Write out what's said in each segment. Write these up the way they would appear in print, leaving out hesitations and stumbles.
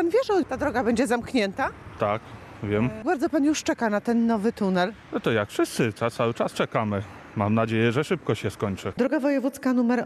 pan wie, że ta droga będzie zamknięta? Tak, wiem. Bardzo pan już czeka na ten nowy tunel. No to jak wszyscy, cały czas czekamy. Mam nadzieję, że szybko się skończy. Droga wojewódzka nr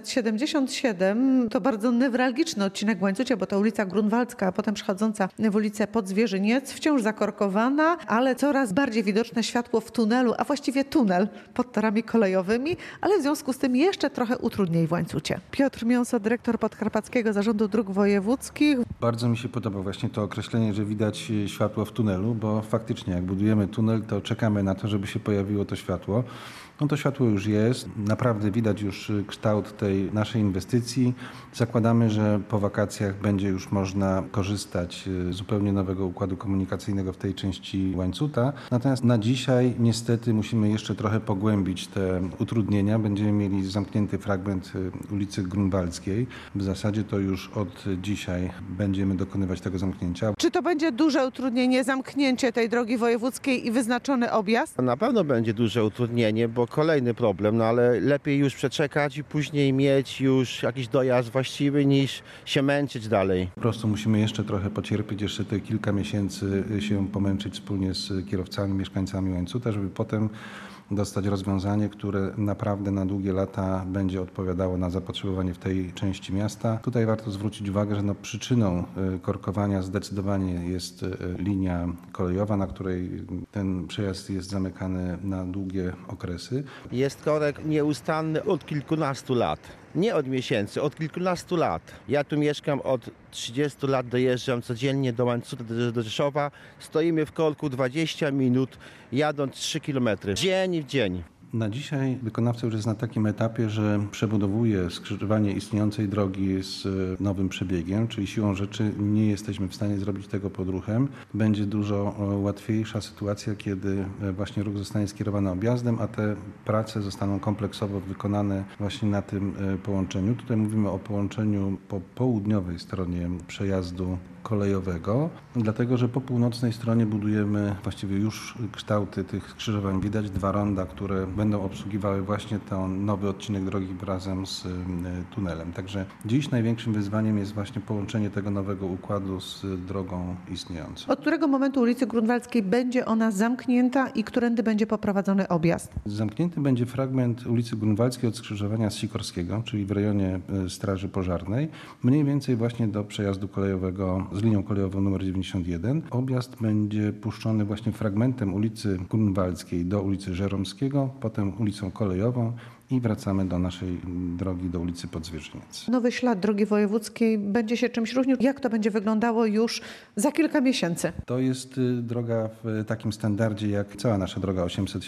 877 to bardzo newralgiczny odcinek w Łańcucie, bo to ulica Grunwaldzka, a potem przechodząca w ulicę Podzwierzyniec, wciąż zakorkowana, ale coraz bardziej widoczne światło w tunelu, a właściwie tunel pod torami kolejowymi, ale w związku z tym jeszcze trochę utrudniej w Łańcucie. Piotr Miąso, dyrektor Podkarpackiego Zarządu Dróg Wojewódzkich. Bardzo mi się podoba właśnie to określenie, że widać światło w tunelu, bo faktycznie jak budujemy tunel, to czekamy na to, żeby się pojawiło to światło. No to światło już jest, naprawdę widać już kształt tej naszej inwestycji. Zakładamy, że po wakacjach będzie już można korzystać z zupełnie nowego układu komunikacyjnego w tej części Łańcuta. Natomiast na dzisiaj niestety musimy jeszcze trochę pogłębić te utrudnienia. Będziemy mieli zamknięty fragment ulicy Grunwaldzkiej. W zasadzie to już od dzisiaj będziemy dokonywać tego zamknięcia. Czy to będzie duże utrudnienie, zamknięcie tej drogi wojewódzkiej i wyznaczony objazd? Na pewno będzie duże utrudnienie, bo kolejny problem, no ale lepiej już przeczekać i później mieć już jakiś dojazd właściwy niż się męczyć dalej. Po prostu musimy jeszcze trochę pocierpieć, jeszcze te kilka miesięcy się pomęczyć wspólnie z kierowcami, mieszkańcami Łańcuta, żeby potem dostać rozwiązanie, które naprawdę na długie lata będzie odpowiadało na zapotrzebowanie w tej części miasta. Tutaj warto zwrócić uwagę, że przyczyną korkowania zdecydowanie jest linia kolejowa, na której ten przejazd jest zamykany na długie okresy. Jest korek nieustanny od kilkunastu lat. Nie od miesięcy, od kilkunastu lat. Ja tu mieszkam od 30 lat, dojeżdżam codziennie do Łańcuta, do Rzeszowa. Stoimy w korku 20 minut, jadąc 3 km. Dzień w dzień. Na dzisiaj wykonawca już jest na takim etapie, że przebudowuje skrzyżowanie istniejącej drogi z nowym przebiegiem, czyli siłą rzeczy nie jesteśmy w stanie zrobić tego podruchem. Będzie dużo łatwiejsza sytuacja, kiedy właśnie ruch zostanie skierowany objazdem, a te prace zostaną kompleksowo wykonane właśnie na tym połączeniu. Tutaj mówimy o połączeniu po południowej stronie przejazdu kolejowego, dlatego że po północnej stronie budujemy właściwie już kształty tych skrzyżowań. Widać 2 ronda, które będą obsługiwały właśnie ten nowy odcinek drogi razem z tunelem. Także dziś największym wyzwaniem jest właśnie połączenie tego nowego układu z drogą istniejącą. Od którego momentu ulicy Grunwaldzkiej będzie ona zamknięta i którędy będzie poprowadzony objazd? Zamknięty będzie fragment ulicy Grunwaldzkiej od skrzyżowania z Sikorskiego, czyli w rejonie Straży Pożarnej, mniej więcej właśnie do przejazdu kolejowego z linią kolejową nr 91. Objazd będzie puszczony właśnie fragmentem ulicy Grunwaldzkiej do ulicy Żeromskiego, potem ulicą kolejową i wracamy do naszej drogi, do ulicy Podzwierzyniec. Nowy ślad drogi wojewódzkiej będzie się czymś różnił? Jak to będzie wyglądało już za kilka miesięcy? To jest droga w takim standardzie jak cała nasza droga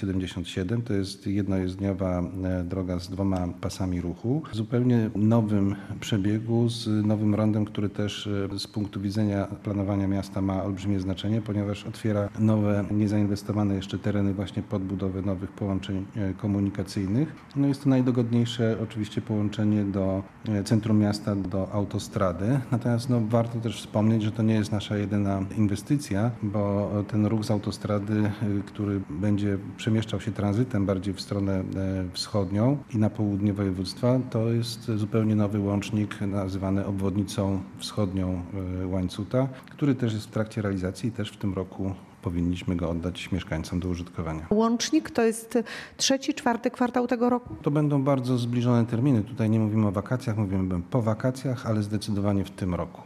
877. To jest jednojezdniowa droga z 2 pasami ruchu. W zupełnie nowym przebiegu, z nowym rondem, który też z punktu widzenia planowania miasta ma olbrzymie znaczenie, ponieważ otwiera nowe, niezainwestowane jeszcze tereny właśnie pod budowę nowych połączeń komunikacyjnych. No jest to najdogodniejsze oczywiście połączenie do centrum miasta, do autostrady. Natomiast warto też wspomnieć, że to nie jest nasza jedyna inwestycja, bo ten ruch z autostrady, który będzie przemieszczał się tranzytem bardziej w stronę wschodnią i na południe województwa, to jest zupełnie nowy łącznik nazywany obwodnicą wschodnią Łańcuta, który też jest w trakcie realizacji i też w tym roku powinniśmy go oddać mieszkańcom do użytkowania. Łącznik to jest 3., 4. kwartał tego roku? To będą bardzo zbliżone terminy. Tutaj nie mówimy o wakacjach, mówimy po wakacjach, ale zdecydowanie w tym roku.